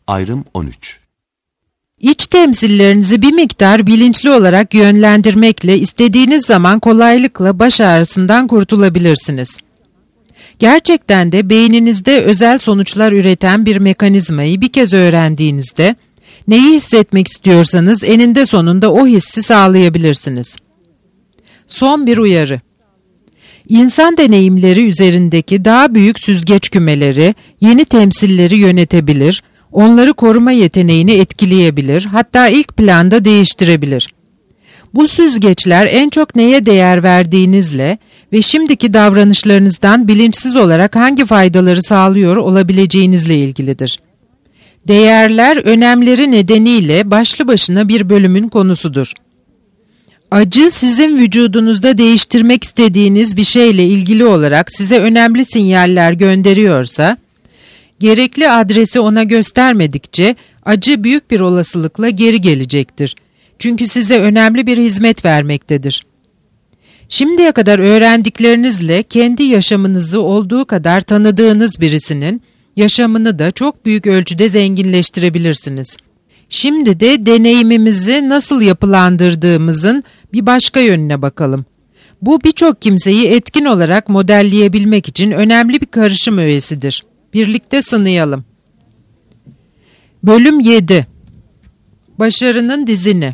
Ayrım 13. İç temsillerinizi bir miktar bilinçli olarak yönlendirmekle istediğiniz zaman kolaylıkla baş ağrısından kurtulabilirsiniz. Gerçekten de beyninizde özel sonuçlar üreten bir mekanizmayı bir kez öğrendiğinizde, neyi hissetmek istiyorsanız eninde sonunda o hissi sağlayabilirsiniz. Son bir uyarı. İnsan deneyimleri üzerindeki daha büyük süzgeç kümeleri, yeni temsilleri yönetebilir, onları koruma yeteneğini etkileyebilir, hatta ilk planda değiştirebilir. Bu süzgeçler en çok neye değer verdiğinizle ve şimdiki davranışlarınızdan bilinçsiz olarak hangi faydaları sağlıyor olabileceğinizle ilgilidir. Değerler önemleri nedeniyle başlı başına bir bölümün konusudur. Acı sizin vücudunuzda değiştirmek istediğiniz bir şeyle ilgili olarak size önemli sinyaller gönderiyorsa, gerekli adresi ona göstermedikçe acı büyük bir olasılıkla geri gelecektir. Çünkü size önemli bir hizmet vermektedir. Şimdiye kadar öğrendiklerinizle kendi yaşamınızı olduğu kadar tanıdığınız birisinin yaşamını da çok büyük ölçüde zenginleştirebilirsiniz. Şimdi de deneyimimizi nasıl yapılandırdığımızın bir başka yönüne bakalım. Bu birçok kimseyi etkin olarak modelleyebilmek için önemli bir karışım öğesidir. Birlikte sınayalım. Bölüm 7. Başarının dizini.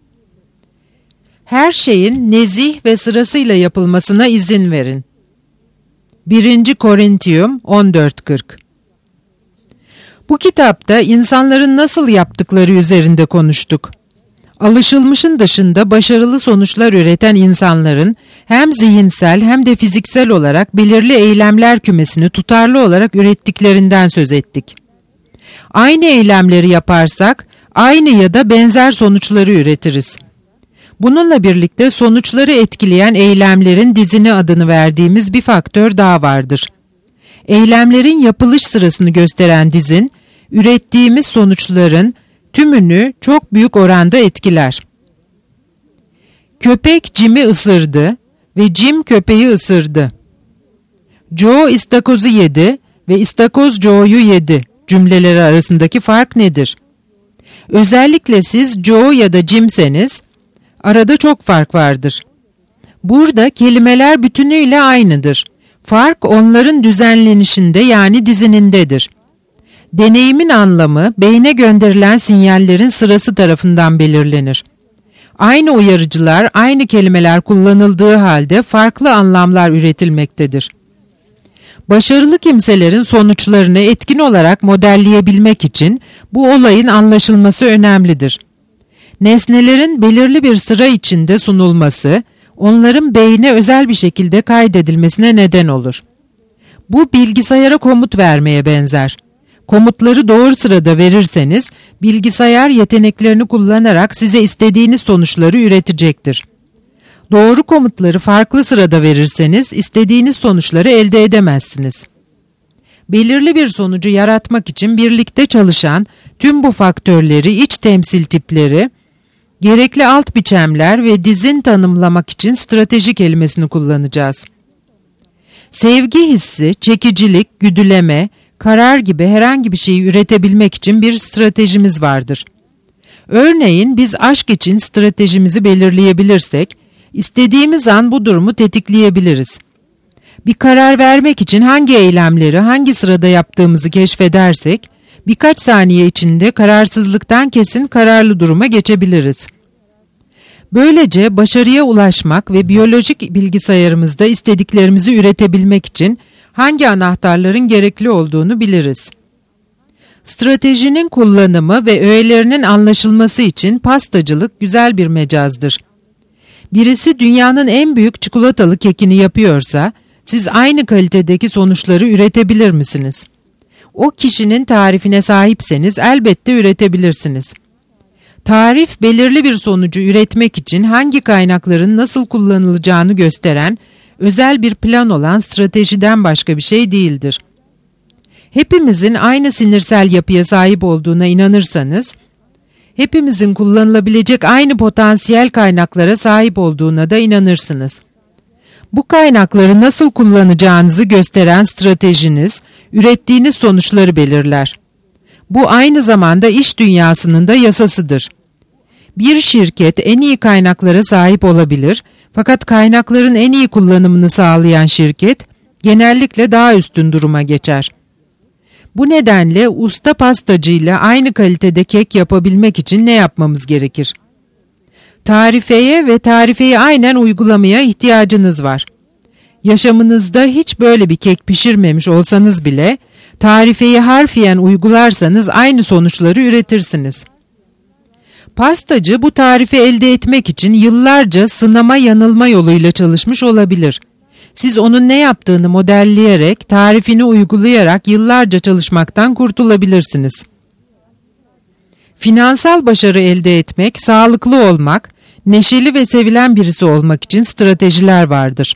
Her şeyin nezih ve sırasıyla yapılmasına izin verin. 1. Korintiyum 14:40. Bu kitapta insanların nasıl yaptıkları üzerinde konuştuk. Alışılmışın dışında başarılı sonuçlar üreten insanların hem zihinsel hem de fiziksel olarak belirli eylemler kümesini tutarlı olarak ürettiklerinden söz ettik. Aynı eylemleri yaparsak aynı ya da benzer sonuçları üretiriz. Bununla birlikte sonuçları etkileyen eylemlerin dizini adını verdiğimiz bir faktör daha vardır. Eylemlerin yapılış sırasını gösteren dizin, ürettiğimiz sonuçların tümünü çok büyük oranda etkiler. Köpek Jim'i ısırdı ve Jim köpeği ısırdı. Joe istakozu yedi ve istakoz Joe'yu yedi cümleleri arasındaki fark nedir? Özellikle siz Joe ya da Jim'seniz, arada çok fark vardır. Burada kelimeler bütünüyle aynıdır. Fark onların düzenlenişinde yani dizinindedir. Deneyimin anlamı, beyne gönderilen sinyallerin sırası tarafından belirlenir. Aynı uyarıcılar, aynı kelimeler kullanıldığı halde farklı anlamlar üretilmektedir. Başarılı kimselerin sonuçlarını etkin olarak modelleyebilmek için bu olayın anlaşılması önemlidir. Nesnelerin belirli bir sıra içinde sunulması, onların beyne özel bir şekilde kaydedilmesine neden olur. Bu bilgisayara komut vermeye benzer. Komutları doğru sırada verirseniz, bilgisayar yeteneklerini kullanarak size istediğiniz sonuçları üretecektir. Doğru komutları farklı sırada verirseniz, istediğiniz sonuçları elde edemezsiniz. Belirli bir sonucu yaratmak için birlikte çalışan tüm bu faktörleri, iç temsil tipleri, gerekli alt biçemler ve dizin tanımlamak için strateji kelimesini kullanacağız. Sevgi hissi, çekicilik, güdüleme, karar gibi herhangi bir şeyi üretebilmek için bir stratejimiz vardır. Örneğin biz aşk için stratejimizi belirleyebilirsek, istediğimiz an bu durumu tetikleyebiliriz. Bir karar vermek için hangi eylemleri hangi sırada yaptığımızı keşfedersek, birkaç saniye içinde kararsızlıktan kesin kararlı duruma geçebiliriz. Böylece başarıya ulaşmak ve biyolojik bilgisayarımızda istediklerimizi üretebilmek için hangi anahtarların gerekli olduğunu biliriz. Stratejinin kullanımı ve öğelerinin anlaşılması için pastacılık güzel bir mecazdır. Birisi dünyanın en büyük çikolatalı kekini yapıyorsa, siz aynı kalitedeki sonuçları üretebilir misiniz? O kişinin tarifine sahipseniz elbette üretebilirsiniz. Tarif, belirli bir sonucu üretmek için hangi kaynakların nasıl kullanılacağını gösteren özel bir plan olan stratejiden başka bir şey değildir. Hepimizin aynı sinirsel yapıya sahip olduğuna inanırsanız, hepimizin kullanılabilecek aynı potansiyel kaynaklara sahip olduğuna da inanırsınız. Bu kaynakları nasıl kullanacağınızı gösteren stratejiniz, ürettiğiniz sonuçları belirler. Bu aynı zamanda iş dünyasının da yasasıdır. Bir şirket en iyi kaynaklara sahip olabilir, fakat kaynakların en iyi kullanımını sağlayan şirket genellikle daha üstün duruma geçer. Bu nedenle usta pastacı ile aynı kalitede kek yapabilmek için ne yapmamız gerekir? Tarifeye ve tarifeyi aynen uygulamaya ihtiyacınız var. Yaşamınızda hiç böyle bir kek pişirmemiş olsanız bile tarifeyi harfiyen uygularsanız aynı sonuçları üretirsiniz. Pastacı bu tarifi elde etmek için yıllarca sınama yanılma yoluyla çalışmış olabilir. Siz onun ne yaptığını modelleyerek, tarifini uygulayarak yıllarca çalışmaktan kurtulabilirsiniz. Finansal başarı elde etmek, sağlıklı olmak, neşeli ve sevilen birisi olmak için stratejiler vardır.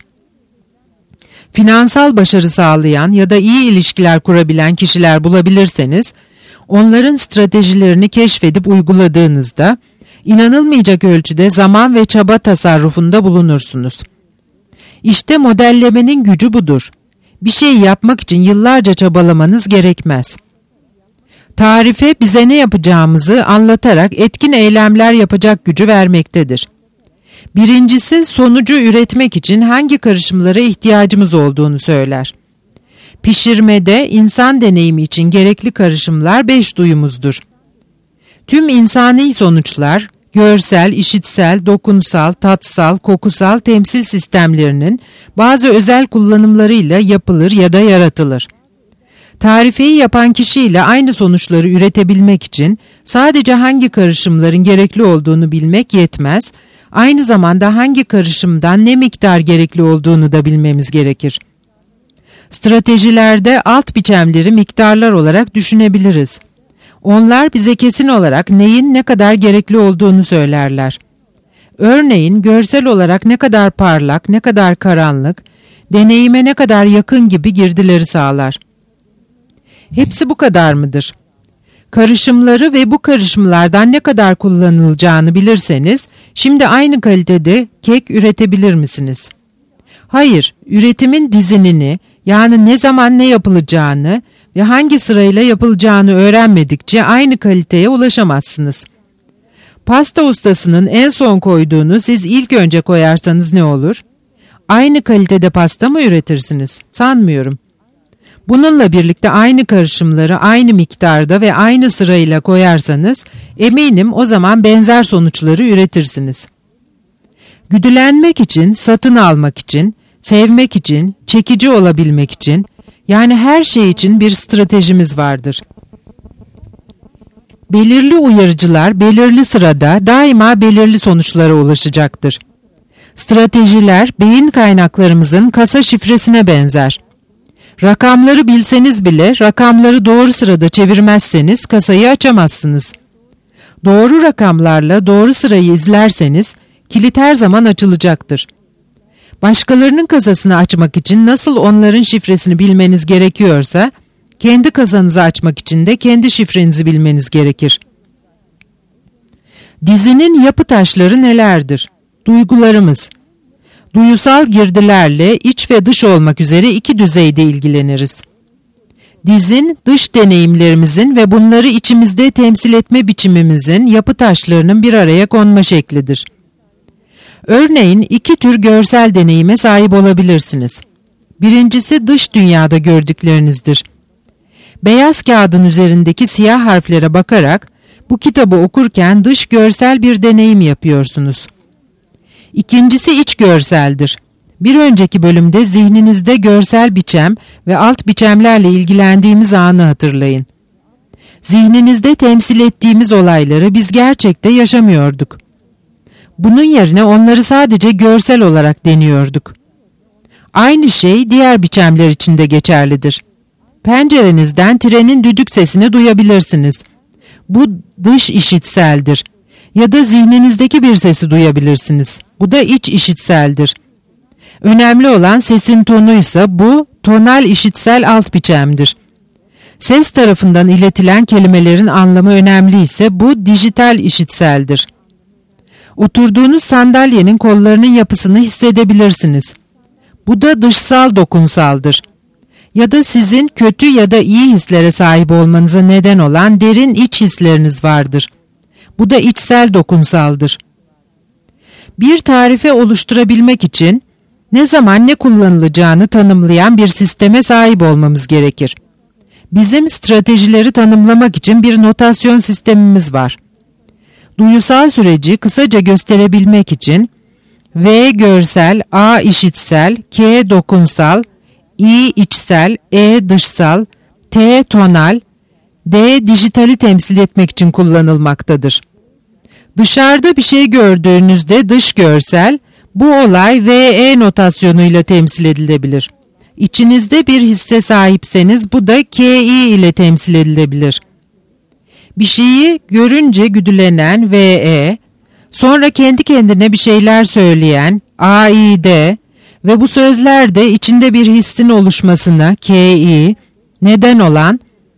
Finansal başarı sağlayan ya da iyi ilişkiler kurabilen kişiler bulabilirseniz, onların stratejilerini keşfedip uyguladığınızda, inanılmayacak ölçüde zaman ve çaba tasarrufunda bulunursunuz. İşte modellemenin gücü budur. Bir şey yapmak için yıllarca çabalamanız gerekmez. Tarife bize ne yapacağımızı anlatarak etkin eylemler yapacak gücü vermektedir. Birincisi, sonucu üretmek için hangi karışımlara ihtiyacımız olduğunu söyler. Pişirmede insan deneyimi için gerekli karışımlar 5 duyumuzdur. Tüm insani sonuçlar, görsel, işitsel, dokunsal, tatsal, kokusal temsil sistemlerinin bazı özel kullanımlarıyla yapılır ya da yaratılır. Tarifeyi yapan kişiyle aynı sonuçları üretebilmek için sadece hangi karışımların gerekli olduğunu bilmek yetmez, aynı zamanda hangi karışımdan ne miktar gerekli olduğunu da bilmemiz gerekir. Stratejilerde alt biçemleri miktarlar olarak düşünebiliriz. Onlar bize kesin olarak neyin ne kadar gerekli olduğunu söylerler. Örneğin görsel olarak ne kadar parlak, ne kadar karanlık, deneyime ne kadar yakın gibi girdileri sağlar. Hepsi bu kadar mıdır? Karışımları ve bu karışımlardan ne kadar kullanılacağını bilirseniz, şimdi aynı kalitede kek üretebilir misiniz? Hayır, üretimin dizinini, yani ne zaman ne yapılacağını ve hangi sırayla yapılacağını öğrenmedikçe aynı kaliteye ulaşamazsınız. Pasta ustasının en son koyduğunu siz ilk önce koyarsanız ne olur? Aynı kalitede pasta mı üretirsiniz? Sanmıyorum. Bununla birlikte aynı karışımları aynı miktarda ve aynı sırayla koyarsanız eminim o zaman benzer sonuçları üretirsiniz. Güdülenmek için, satın almak için, sevmek için, çekici olabilmek için, yani her şey için bir stratejimiz vardır. Belirli uyarıcılar belirli sırada daima belirli sonuçlara ulaşacaktır. Stratejiler beyin kaynaklarımızın kasa şifresine benzer. Rakamları bilseniz bile rakamları doğru sırada çevirmezseniz kasayı açamazsınız. Doğru rakamlarla doğru sırayı izlerseniz kilit her zaman açılacaktır. Başkalarının kasasını açmak için nasıl onların şifresini bilmeniz gerekiyorsa, kendi kasanızı açmak için de kendi şifrenizi bilmeniz gerekir. Dizinin yapı taşları nelerdir? Duygularımız. Duyusal girdilerle iç ve dış olmak üzere iki düzeyde ilgileniriz. Dizin, dış deneyimlerimizin ve bunları içimizde temsil etme biçimimizin yapı taşlarının bir araya konma şeklidir. Örneğin iki tür görsel deneyime sahip olabilirsiniz. Birincisi dış dünyada gördüklerinizdir. Beyaz kağıdın üzerindeki siyah harflere bakarak bu kitabı okurken dış görsel bir deneyim yapıyorsunuz. İkincisi iç görseldir. Bir önceki bölümde zihninizde görsel biçem ve alt biçemlerle ilgilendiğimiz anı hatırlayın. Zihninizde temsil ettiğimiz olayları biz gerçekte yaşamıyorduk. Bunun yerine onları sadece görsel olarak deniyorduk. Aynı şey diğer biçemler için de geçerlidir. Pencerenizden trenin düdük sesini duyabilirsiniz. Bu dış işitseldir. Ya da zihninizdeki bir sesi duyabilirsiniz. Bu da iç işitseldir. Önemli olan sesin tonuysa bu tonal işitsel alt biçemdir. Ses tarafından iletilen kelimelerin anlamı önemli ise bu dijital işitseldir. Oturduğunuz sandalyenin kollarının yapısını hissedebilirsiniz. Bu da dışsal dokunsaldır. ya da sizin kötü ya da iyi hislere sahip olmanıza neden olan derin iç hisleriniz vardır. Bu da içsel dokunsaldır. Bir tarife oluşturabilmek için ne zaman ne kullanılacağını tanımlayan bir sisteme sahip olmamız gerekir. Bizim stratejileri tanımlamak için bir notasyon sistemimiz var. Duyusal süreci kısaca gösterebilmek için V görsel, A işitsel, K dokunsal, I içsel, E dışsal, T tonal, D dijitali temsil etmek için kullanılmaktadır. Dışarıda bir şey gördüğünüzde dış görsel, bu olay VE notasyonuyla temsil edilebilir. İçinizde bir hisse sahipseniz bu da KI ile temsil edilebilir. Bir şeyi görünce güdülenen VE, sonra kendi kendine bir şeyler söyleyen AID ve bu sözler de içinde bir hissin oluşmasına KI neden olan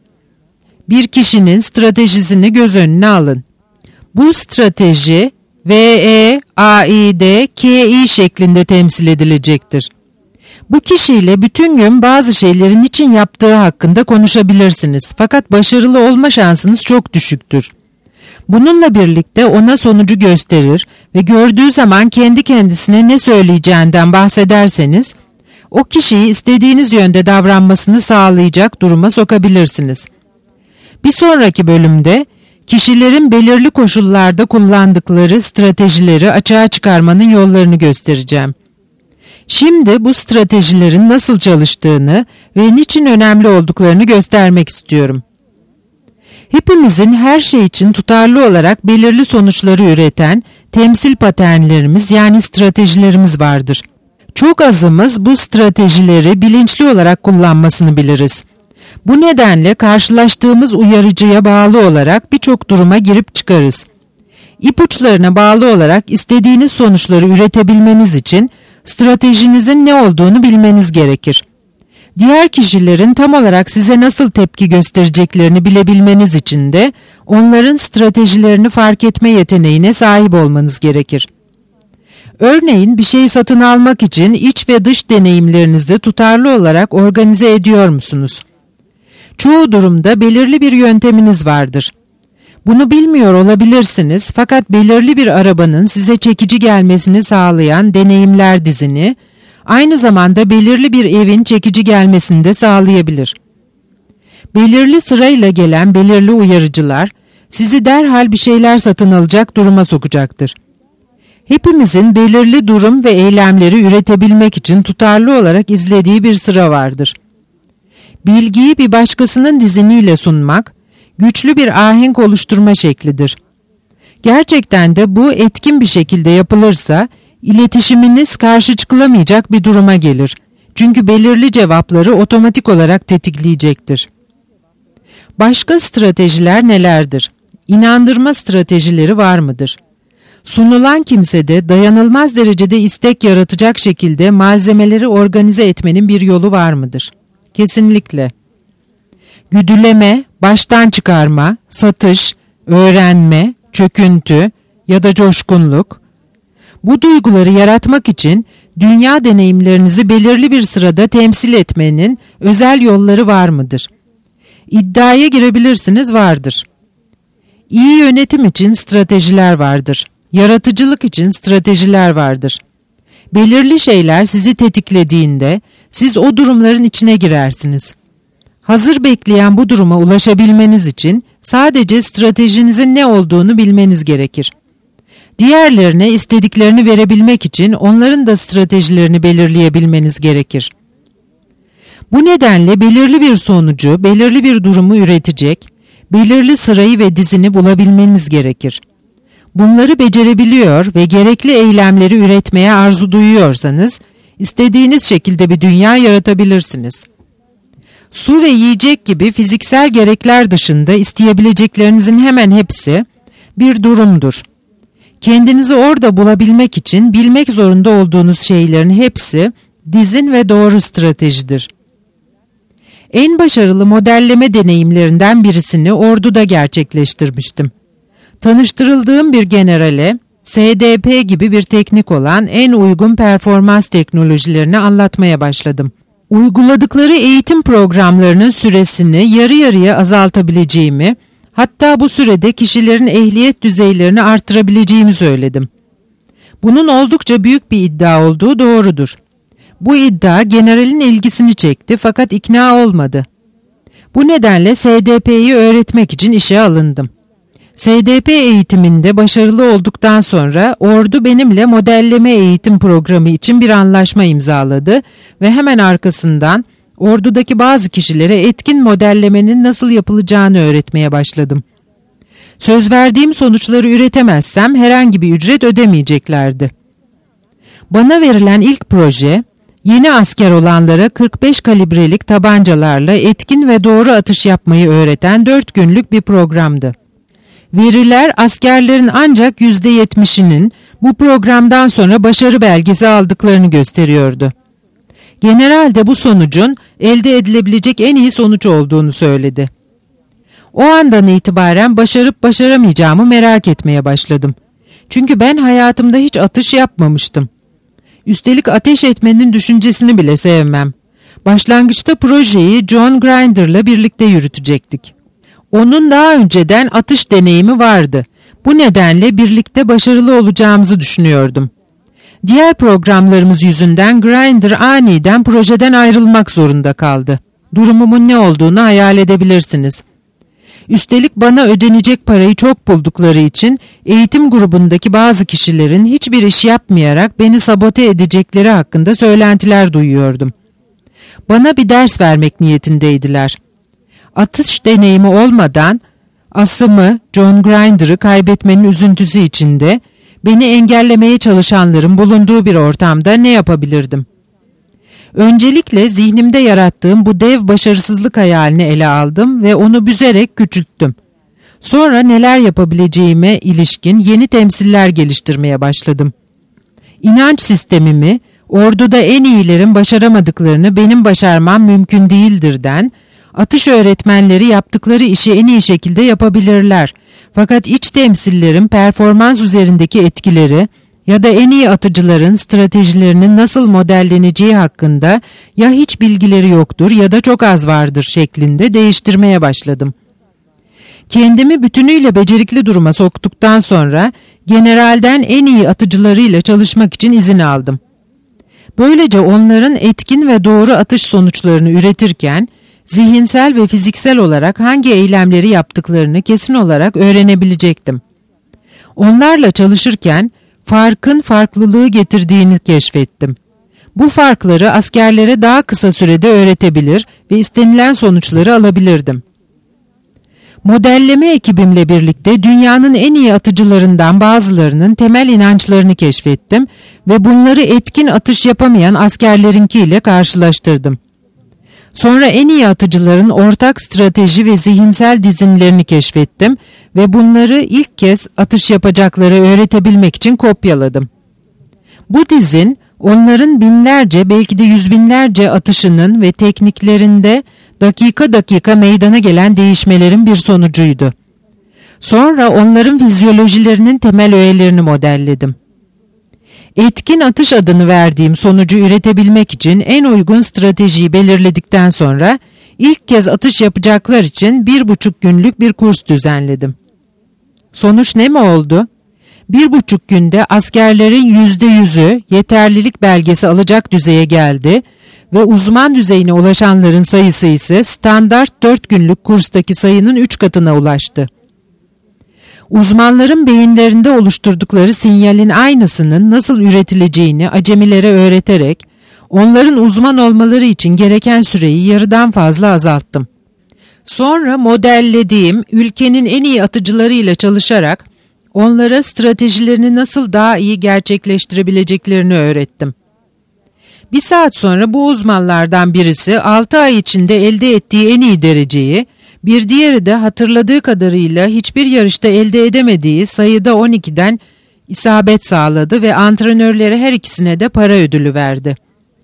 bir kişinin stratejisini göz önüne alın. Bu strateji VE, AID, KI şeklinde temsil edilecektir. Bu kişiyle bütün gün bazı şeylerin için yaptığı hakkında konuşabilirsiniz. Fakat başarılı olma şansınız çok düşüktür. Bununla birlikte ona sonucu gösterir ve gördüğü zaman kendi kendisine ne söyleyeceğinden bahsederseniz, o kişiyi istediğiniz yönde davranmasını sağlayacak duruma sokabilirsiniz. Bir sonraki bölümde, kişilerin belirli koşullarda kullandıkları stratejileri açığa çıkarmanın yollarını göstereceğim. Şimdi bu stratejilerin nasıl çalıştığını ve niçin önemli olduklarını göstermek istiyorum. Hepimizin her şey için tutarlı olarak belirli sonuçları üreten temsil paternlerimiz yani stratejilerimiz vardır. Çok azımız bu stratejileri bilinçli olarak kullanmasını biliriz. Bu nedenle karşılaştığımız uyarıcıya bağlı olarak birçok duruma girip çıkarız. İpuçlarına bağlı olarak istediğiniz sonuçları üretebilmeniz için stratejinizin ne olduğunu bilmeniz gerekir. Diğer kişilerin tam olarak size nasıl tepki göstereceklerini bilebilmeniz için de onların stratejilerini fark etme yeteneğine sahip olmanız gerekir. Örneğin bir şey satın almak için iç ve dış deneyimlerinizi tutarlı olarak organize ediyor musunuz? Çoğu durumda belirli bir yönteminiz vardır. Bunu bilmiyor olabilirsiniz fakat belirli bir arabanın size çekici gelmesini sağlayan deneyimler dizini, aynı zamanda belirli bir evin çekici gelmesini de sağlayabilir. Belirli sırayla gelen belirli uyarıcılar, sizi derhal bir şeyler satın alacak duruma sokacaktır. Hepimizin belirli durum ve eylemleri üretebilmek için tutarlı olarak izlediği bir sıra vardır. Bilgiyi bir başkasının diziniyle sunmak, güçlü bir ahenk oluşturma şeklidir. Gerçekten de bu etkin bir şekilde yapılırsa, iletişiminiz karşı çıkılamayacak bir duruma gelir. Çünkü belirli cevapları otomatik olarak tetikleyecektir. Başka stratejiler nelerdir? İnandırma stratejileri var mıdır? Sunulan kimsede dayanılmaz derecede istek yaratacak şekilde malzemeleri organize etmenin bir yolu var mıdır? Kesinlikle. Güdüleme, baştan çıkarma, satış, öğrenme, çöküntü ya da coşkunluk. Bu duyguları yaratmak için dünya deneyimlerinizi belirli bir sırada temsil etmenin özel yolları var mıdır? İddiaya girebilirsiniz, vardır. İyi yönetim için stratejiler vardır. Yaratıcılık için stratejiler vardır. Belirli şeyler sizi tetiklediğinde siz o durumların içine girersiniz. Hazır bekleyen bu duruma ulaşabilmeniz için sadece stratejinizin ne olduğunu bilmeniz gerekir. Diğerlerine istediklerini verebilmek için onların da stratejilerini belirleyebilmeniz gerekir. Bu nedenle belirli bir sonucu, belirli bir durumu üretecek, belirli sırayı ve dizini bulabilmeniz gerekir. Bunları becerebiliyor ve gerekli eylemleri üretmeye arzu duyuyorsanız, istediğiniz şekilde bir dünya yaratabilirsiniz. Su ve yiyecek gibi fiziksel gerekler dışında isteyebileceklerinizin hemen hepsi bir durumdur. Kendinizi orada bulabilmek için bilmek zorunda olduğunuz şeylerin hepsi dizin ve doğru stratejidir. En başarılı modelleme deneyimlerinden birisini orduda gerçekleştirmiştim. Tanıştırıldığım bir generale, SDP gibi bir teknik olan en uygun performans teknolojilerini anlatmaya başladım. Uyguladıkları eğitim programlarının süresini yarı yarıya azaltabileceğimi, hatta bu sürede kişilerin ehliyet düzeylerini artırabileceğimi söyledim. Bunun oldukça büyük bir iddia olduğu doğrudur. Bu iddia generalin ilgisini çekti fakat ikna olmadı. Bu nedenle SDP'yi öğretmek için işe alındım. SDP eğitiminde başarılı olduktan sonra ordu benimle modelleme eğitim programı için bir anlaşma imzaladı ve hemen arkasından ordudaki bazı kişilere etkin modellemenin nasıl yapılacağını öğretmeye başladım. Söz verdiğim sonuçları üretemezsem herhangi bir ücret ödemeyeceklerdi. Bana verilen ilk proje, yeni asker olanlara 45 kalibrelik tabancalarla etkin ve doğru atış yapmayı öğreten 4 günlük bir programdı. Veriler askerlerin ancak %70'inin bu programdan sonra başarı belgesi aldıklarını gösteriyordu. General de bu sonucun elde edilebilecek en iyi sonuç olduğunu söyledi. O andan itibaren başarıp başaramayacağımı merak etmeye başladım. Çünkü ben hayatımda hiç atış yapmamıştım. Üstelik ateş etmenin düşüncesini bile sevmem. Başlangıçta projeyi John Grinder'la birlikte yürütecektik. Onun daha önceden atış deneyimi vardı. Bu nedenle birlikte başarılı olacağımızı düşünüyordum. Diğer programlarımız yüzünden Grinder aniden projeden ayrılmak zorunda kaldı. Durumumun ne olduğunu hayal edebilirsiniz. Üstelik bana ödenecek parayı çok buldukları için eğitim grubundaki bazı kişilerin hiçbir iş yapmayarak beni sabote edecekleri hakkında söylentiler duyuyordum. Bana bir ders vermek niyetindeydiler. Atış deneyimi olmadan asımı, John Grinder'ı kaybetmenin üzüntüsü içinde beni engellemeye çalışanların bulunduğu bir ortamda ne yapabilirdim? Öncelikle zihnimde yarattığım bu dev başarısızlık hayalini ele aldım ve onu büzerek küçülttüm. Sonra neler yapabileceğime ilişkin yeni temsiller geliştirmeye başladım. İnanç sistemimi, orduda en iyilerin başaramadıklarını benim başarmam mümkün değildirden, atış öğretmenleri yaptıkları işi en iyi şekilde yapabilirler. Fakat iç temsillerin performans üzerindeki etkileri ya da en iyi atıcıların stratejilerinin nasıl modelleneceği hakkında ya hiç bilgileri yoktur ya da çok az vardır şeklinde değiştirmeye başladım. Kendimi bütünüyle becerikli duruma soktuktan sonra generalden en iyi atıcılarıyla çalışmak için izin aldım. Böylece onların etkin ve doğru atış sonuçlarını üretirken zihinsel ve fiziksel olarak hangi eylemleri yaptıklarını kesin olarak öğrenebilecektim. Onlarla çalışırken farkın farklılığı getirdiğini keşfettim. Bu farkları askerlere daha kısa sürede öğretebilir ve istenilen sonuçları alabilirdim. Modelleme ekibimle birlikte dünyanın en iyi atıcılarından bazılarının temel inançlarını keşfettim ve bunları etkin atış yapamayan askerlerinkiyle karşılaştırdım. Sonra en iyi atıcıların ortak strateji ve zihinsel dizinlerini keşfettim ve bunları ilk kez atış yapacakları öğretebilmek için kopyaladım. Bu dizin onların binlerce belki de yüz binlerce atışının ve tekniklerinde dakika dakika meydana gelen değişmelerin bir sonucuydu. Sonra onların fizyolojilerinin temel öğelerini modelledim. Etkin atış adını verdiğim sonucu üretebilmek için en uygun stratejiyi belirledikten sonra ilk kez atış yapacaklar için 1,5 günlük bir kurs düzenledim. Sonuç ne mi oldu? 1,5 günde askerlerin %100'ü yeterlilik belgesi alacak düzeye geldi ve uzman düzeyine ulaşanların sayısı ise standart 4 günlük kurstaki sayının 3 katına ulaştı. Uzmanların beyinlerinde oluşturdukları sinyalin aynısının nasıl üretileceğini acemilere öğreterek, onların uzman olmaları için gereken süreyi yarıdan fazla azalttım. Sonra modellediğim ülkenin en iyi atıcılarıyla çalışarak, onlara stratejilerini nasıl daha iyi gerçekleştirebileceklerini öğrettim. Bir saat sonra bu uzmanlardan birisi 6 ay içinde elde ettiği en iyi dereceyi, bir diğeri de hatırladığı kadarıyla hiçbir yarışta elde edemediği sayıda 12'den isabet sağladı ve antrenörlere her ikisine de para ödülü verdi.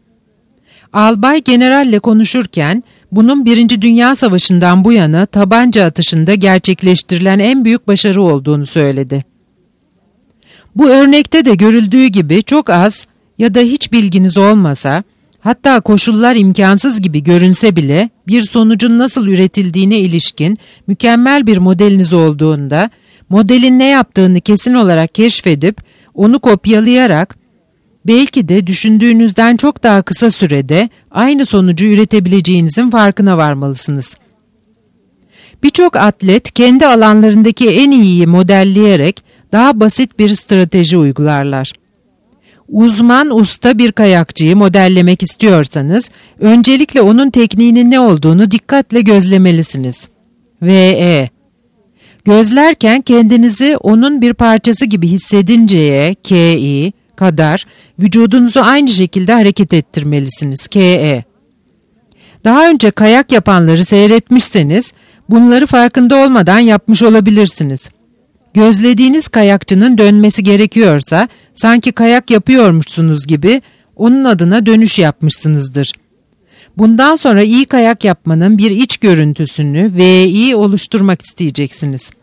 Albay generalle konuşurken bunun 1. Dünya Savaşı'ndan bu yana tabanca atışında gerçekleştirilen en büyük başarı olduğunu söyledi. Bu örnekte de görüldüğü gibi çok az ya da hiç bilginiz olmasa, Hatta koşullar imkansız gibi görünse bile bir sonucun nasıl üretildiğine ilişkin mükemmel bir modeliniz olduğunda, modelin ne yaptığını kesin olarak keşfedip, onu kopyalayarak, belki de düşündüğünüzden çok daha kısa sürede aynı sonucu üretebileceğinizin farkına varmalısınız. Birçok atlet kendi alanlarındaki en iyiyi modelleyerek daha basit bir strateji uygularlar. Uzman, usta bir kayakçıyı modellemek istiyorsanız, öncelikle onun tekniğinin ne olduğunu dikkatle gözlemelisiniz. V.E. Gözlerken kendinizi onun bir parçası gibi hissedinceye, K.I. kadar vücudunuzu aynı şekilde hareket ettirmelisiniz. K.E. Daha önce kayak yapanları seyretmişseniz, bunları farkında olmadan yapmış olabilirsiniz. Gözlediğiniz kayakçının dönmesi gerekiyorsa, sanki kayak yapıyormuşsunuz gibi onun adına dönüş yapmışsınızdır. Bundan sonra iyi kayak yapmanın bir iç görüntüsünü VI oluşturmak isteyeceksiniz.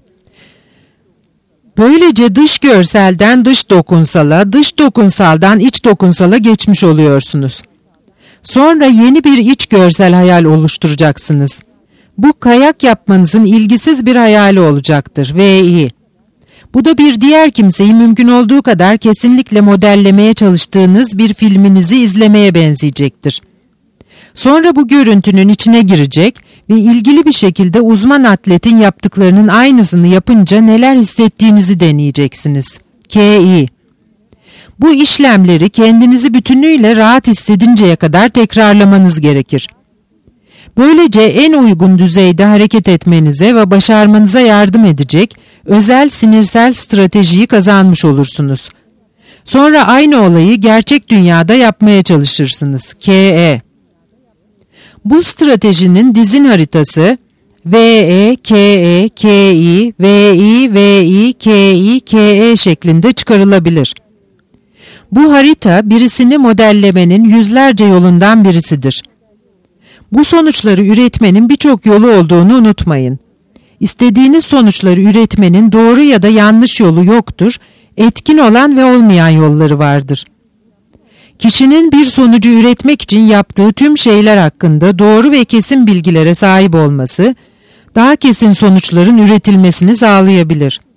Böylece dış görselden dış dokunsala, dış dokunsaldan iç dokunsala geçmiş oluyorsunuz. Sonra yeni bir iç görsel hayal oluşturacaksınız. Bu kayak yapmanızın ilgisiz bir hayali olacaktır. VI. Bu da bir diğer kimseyi mümkün olduğu kadar kesinlikle modellemeye çalıştığınız bir filminizi izlemeye benzeyecektir. Sonra bu görüntünün içine girecek ve ilgili bir şekilde uzman atletin yaptıklarının aynısını yapınca neler hissettiğinizi deneyeceksiniz. K.I. Bu işlemleri kendinizi bütünüyle rahat hissedinceye kadar tekrarlamanız gerekir. Böylece en uygun düzeyde hareket etmenize ve başarmanıza yardım edecek özel sinirsel stratejiyi kazanmış olursunuz. Sonra aynı olayı gerçek dünyada yapmaya çalışırsınız. K.E. Bu stratejinin dizin haritası V.E, K.E, K.I, V.I, V.I, K.I, K.E şeklinde çıkarılabilir. Bu harita birisini modellemenin yüzlerce yolundan birisidir. Bu sonuçları üretmenin birçok yolu olduğunu unutmayın. İstediğiniz sonuçları üretmenin doğru ya da yanlış yolu yoktur, etkin olan ve olmayan yolları vardır. Kişinin bir sonucu üretmek için yaptığı tüm şeyler hakkında doğru ve kesin bilgilere sahip olması, daha kesin sonuçların üretilmesini sağlayabilir.